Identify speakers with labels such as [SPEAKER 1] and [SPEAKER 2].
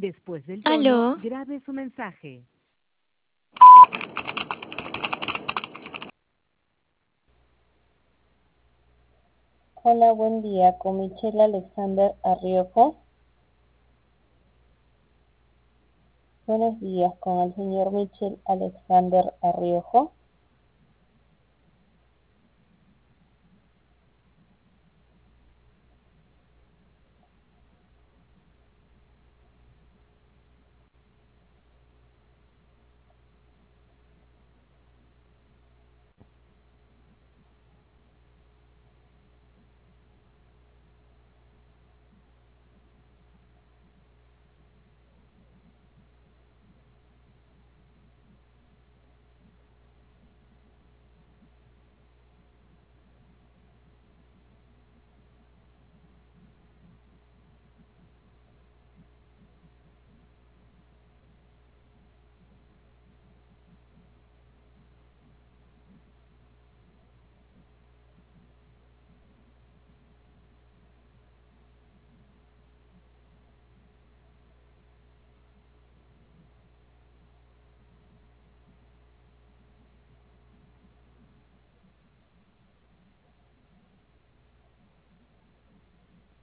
[SPEAKER 1] Después del tono,
[SPEAKER 2] Aló,
[SPEAKER 1] grabe su mensaje.
[SPEAKER 3] Hola, buen día. Con Michelle Alexander Arriojo. Buenos días, con el señor Michel Alexander Arriojo.